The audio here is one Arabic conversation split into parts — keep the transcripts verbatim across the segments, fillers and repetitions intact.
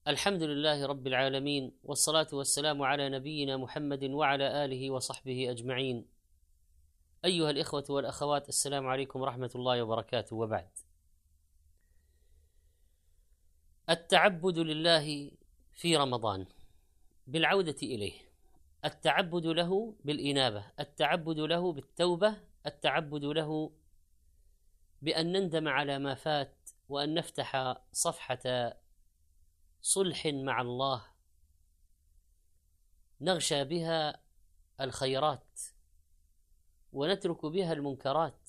الحمد لله رب العالمين، والصلاة والسلام على نبينا محمد وعلى آله وصحبه أجمعين. أيها الإخوة والأخوات، السلام عليكم ورحمة الله وبركاته. وبعد، التعبد لله في رمضان بالعودة إليه، التعبد له بالإنابة، التعبد له بالتوبة، التعبد له بأن نندم على ما فات، وأن نفتح صفحة صلح مع الله نغشى بها الخيرات ونترك بها المنكرات.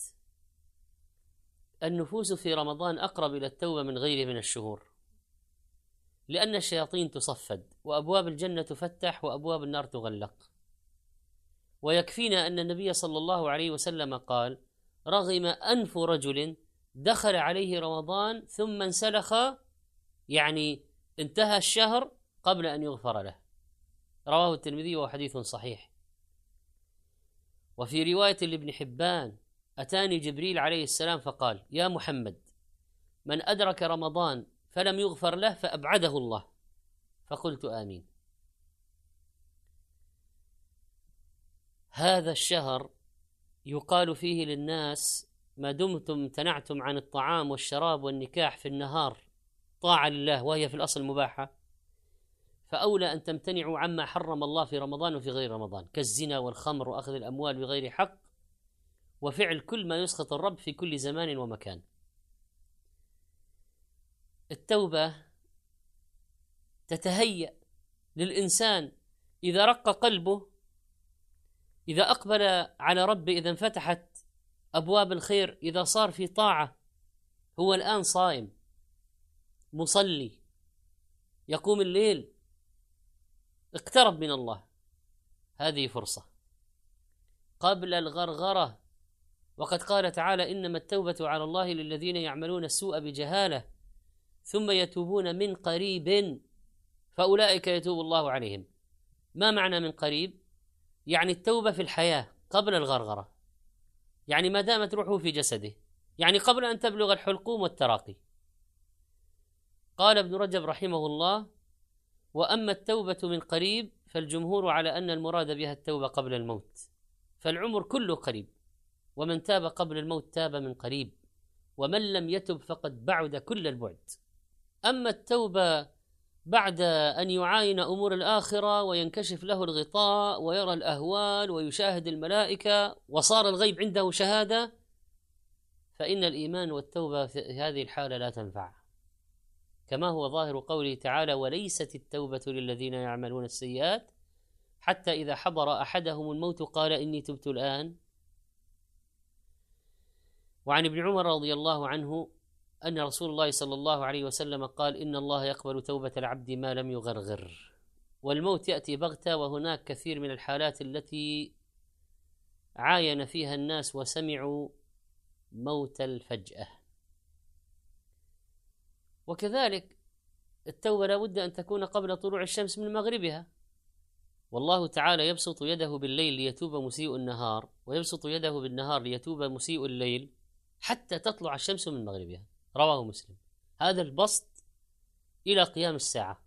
النفوس في رمضان أقرب إلى التوبة من غيره من الشهور، لأن الشياطين تصفد وأبواب الجنة تفتح وأبواب النار تغلق. ويكفينا أن النبي صلى الله عليه وسلم قال: رغم أنف رجل دخل عليه رمضان ثم انسلخ، يعني انتهى الشهر قبل أن يغفر له. رواه الترمذي وهو حديث صحيح. وفي رواية لابن حبان: أتاني جبريل عليه السلام فقال: يا محمد، من أدرك رمضان فلم يغفر له فأبعده الله. فقلت آمين. هذا الشهر يقال فيه للناس: ما دمتم امتنعتم عن الطعام والشراب والنكاح في النهار طاعة لله وهي في الأصل مباحة، فأولى أن تمتنعوا عما حرم الله في رمضان وفي غير رمضان، كالزنا والخمر وأخذ الأموال بغير حق وفعل كل ما يسخط الرب في كل زمان ومكان. التوبة تتهيأ للإنسان إذا رق قلبه، إذا أقبل على ربه، إذا انفتحت أبواب الخير، إذا صار في طاعة. هو الآن صائم مصلي يقوم الليل، اقترب من الله. هذه فرصة قبل الغرغرة. وقد قال تعالى: إنما التوبة على الله للذين يعملون السوء بجهالة ثم يتوبون من قريب فأولئك يتوب الله عليهم. ما معنى من قريب؟ يعني التوبة في الحياة قبل الغرغرة، يعني ما دامت روحه في جسده، يعني قبل أن تبلغ الحلقوم والتراقي. قال ابن رجب رحمه الله: وأما التوبة من قريب فالجمهور على أن المراد بها التوبة قبل الموت، فالعمر كله قريب، ومن تاب قبل الموت تاب من قريب، ومن لم يتب فقد بعد كل البعد. أما التوبة بعد أن يعاين أمور الآخرة وينكشف له الغطاء ويرى الأهوال ويشاهد الملائكة وصار الغيب عنده شهادة، فإن الإيمان والتوبة في هذه الحالة لا تنفع، كما هو ظاهر قوله تعالى: وليست التوبة للذين يعملون السيئات حتى إذا حضر أحدهم الموت قال إني تبت الآن. وعن ابن عمر رضي الله عنه أن رسول الله صلى الله عليه وسلم قال: إن الله يقبل توبة العبد ما لم يغرغر. والموت يأتي بغتة، وهناك كثير من الحالات التي عاين فيها الناس وسمعوا موت الفجأة. وكذلك التوبة لا بد أن تكون قبل طلوع الشمس من مغربها. والله تعالى يبسط يده بالليل ليتوب مسيء النهار، ويبسط يده بالنهار ليتوب مسيء الليل، حتى تطلع الشمس من مغربها. رواه مسلم. هذا البسط إلى قيام الساعة.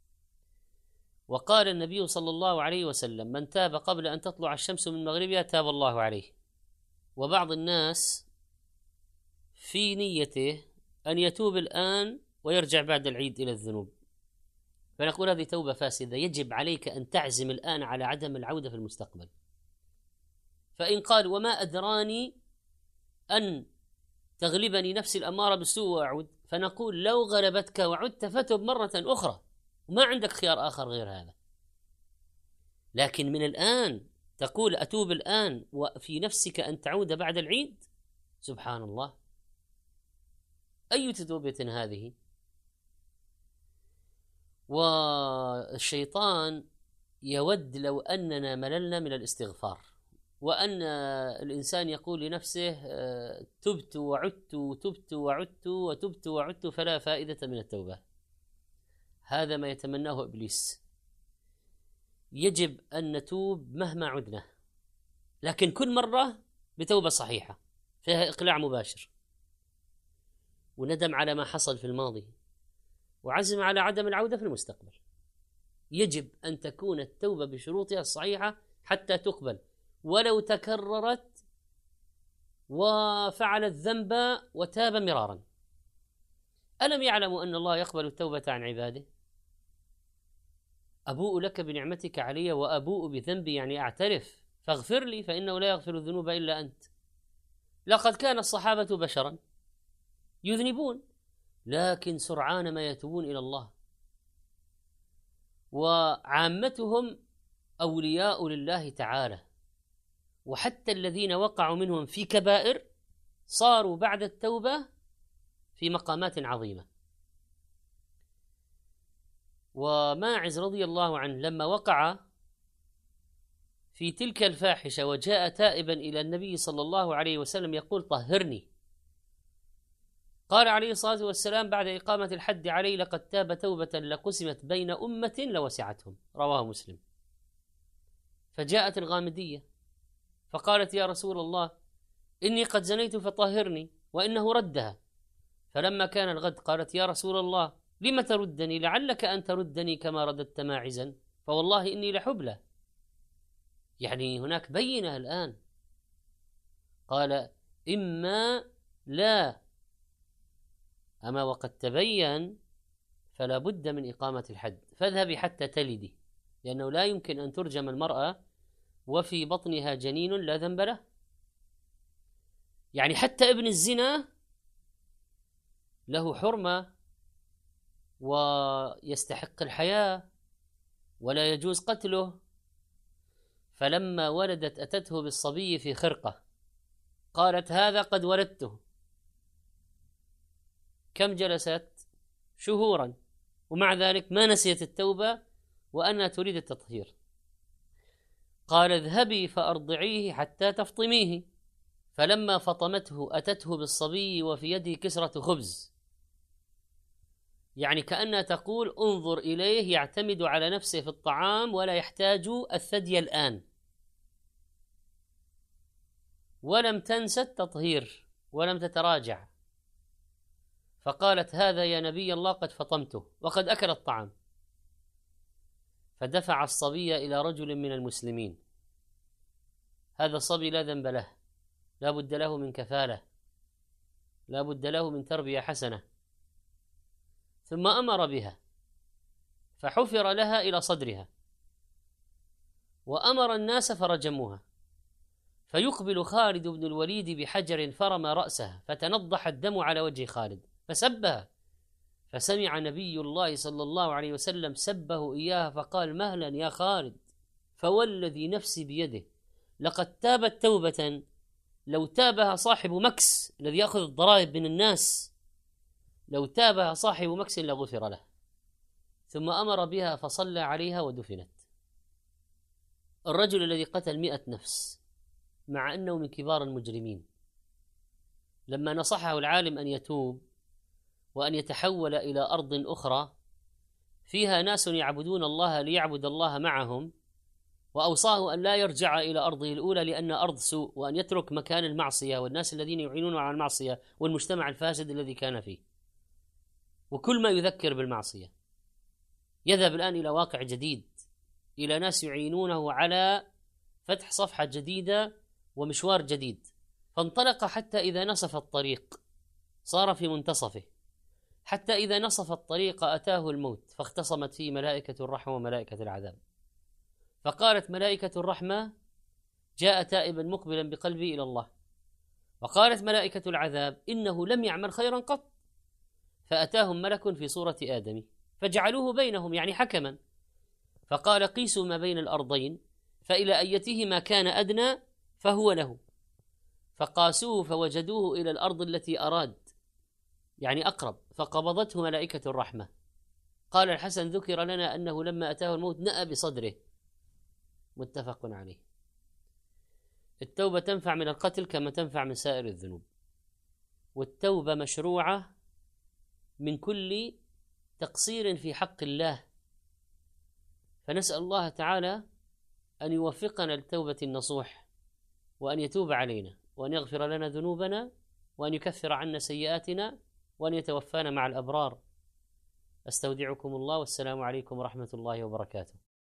وقال النبي صلى الله عليه وسلم: من تاب قبل أن تطلع الشمس من مغربها تاب الله عليه. وبعض الناس في نيته أن يتوب الآن ويرجع بعد العيد إلى الذنوب، فنقول هذه توبة فاسدة. يجب عليك أن تعزم الآن على عدم العودة في المستقبل. فإن قال: وما أدراني أن تغلبني نفسي الأمارة بالسوء وأعود، فنقول: لو غلبتك وعدت فتب مرة أخرى، وما عندك خيار آخر غير هذا. لكن من الآن تقول أتوب الآن وفي نفسك أن تعود بعد العيد، سبحان الله، أي توبة هذه؟ والشيطان يود لو أننا مللنا من الاستغفار، وأن الإنسان يقول لنفسه: تبت وعدت تبت وعدت وتبت وعدت فلا فائدة من التوبة. هذا ما يتمناه إبليس. يجب أن نتوب مهما عدنا، لكن كل مرة بتوبة صحيحة فيها إقلاع مباشر وندم على ما حصل في الماضي، وعزم على عدم العودة في المستقبل. يجب أن تكون التوبة بشروطها الصحيحة حتى تقبل، ولو تكررت وفعل الذنب وتاب مرارا. ألم يعلموا أن الله يقبل التوبة عن عباده؟ أبوء لك بنعمتك علي وأبوء بذنبي، يعني أعترف، فاغفر لي فإنه لا يغفر الذنوب إلا أنت. لقد كان الصحابة بشرا يذنبون، لكن سرعان ما يتوبون إلى الله، وعامتهم أولياء لله تعالى، وحتى الذين وقعوا منهم في كبائر صاروا بعد التوبة في مقامات عظيمة. وماعز رضي الله عنه لما وقع في تلك الفاحشة وجاء تائبا إلى النبي صلى الله عليه وسلم يقول طهرني، قال عليه الصلاة والسلام بعد إقامة الحد عليه لقد تاب توبة لقسمت بين أمة لوسعتهم، رواه مسلم. فجاءت الغامدية فقالت يا رسول الله إني قد زنيت فطهرني، وإنه ردها. فلما كان الغد قالت يا رسول الله لم تردني؟ لعلك أن تردني كما رددت ماعزا، فوالله إني لحبلى. يعني هناك بينة الآن. قال إما لا، أما وقد تبين فلا بد من إقامة الحد، فاذهبي حتى تلدي، لأنه لا يمكن أن ترجم المرأة وفي بطنها جنين لا ذنب له. يعني حتى ابن الزنا له حرمة ويستحق الحياة ولا يجوز قتله. فلما ولدت أتته بالصبي في خرقة، قالت هذا قد ولدته. كم جلست؟ شهورا، ومع ذلك ما نسيت التوبة وأنها تريد التطهير. قال اذهبي فأرضعيه حتى تفطميه. فلما فطمته أتته بالصبي وفي يده كسرة خبز، يعني كأنها تقول انظر إليه يعتمد على نفسه في الطعام ولا يحتاج الثدي الآن. ولم تنس التطهير ولم تتراجع، فقالت هذا يا نبي الله قد فطمته وقد أكل الطعام. فدفع الصبي إلى رجل من المسلمين. هذا الصبي لا ذنب له، لا بد له من كفالة، لا بد له من تربية حسنة. ثم أمر بها فحفر لها إلى صدرها، وأمر الناس فرجموها. فيقبل خالد بن الوليد بحجر فرمى رأسها، فتنضح الدم على وجه خالد فسبها. فسمع نبي الله صلى الله عليه وسلم سبه إياها فقال مهلا يا خالد، فوالذي نفسي بيده لقد تابت توبة لو تابها صاحب مكس الذي يأخذ الضرائب من الناس، لو تابها صاحب مكس لغفر له. ثم أمر بها فصلى عليها ودفنت. الرجل الذي قتل مئة نفس مع أنه من كبار المجرمين، لما نصحه العالم أن يتوب وأن يتحول إلى أرض أخرى فيها ناس يعبدون الله ليعبد الله معهم، وأوصاه أن لا يرجع إلى أرضه الأولى لأن أرض سوء، وأن يترك مكان المعصية والناس الذين يعينون على المعصية والمجتمع الفاسد الذي كان فيه وكل ما يذكر بالمعصية. يذهب الآن إلى واقع جديد، إلى ناس يعينونه على فتح صفحة جديدة ومشوار جديد. فانطلق حتى إذا نصف الطريق صار في منتصفه، حتى إذا نصف الطريق أتاه الموت فاختصمت فيه ملائكة الرحمة وملائكة العذاب. فقالت ملائكة الرحمة جاء تائبا مقبلا بقلبه إلى الله، وقالت ملائكة العذاب إنه لم يعمل خيرا قط. فأتاهم ملك في صورة آدم فجعلوه بينهم، يعني حكما، فقال قيسوا ما بين الأرضين فإلى أيتهما كان أدنى فهو له. فقاسوه فوجدوه إلى الأرض التي أراد، يعني أقرب، فقبضته ملائكة الرحمة. قال الحسن ذكر لنا أنه لما أتاه الموت نأى بصدره، متفق عليه. التوبة تنفع من القتل كما تنفع من سائر الذنوب، والتوبة مشروعة من كل تقصير في حق الله. فنسأل الله تعالى أن يوفقنا للتوبة النصوح، وأن يتوب علينا، وأن يغفر لنا ذنوبنا، وأن يكفر عنا سيئاتنا، وأن يتوفانا مع الأبرار. أستودعكم الله، والسلام عليكم ورحمة الله وبركاته.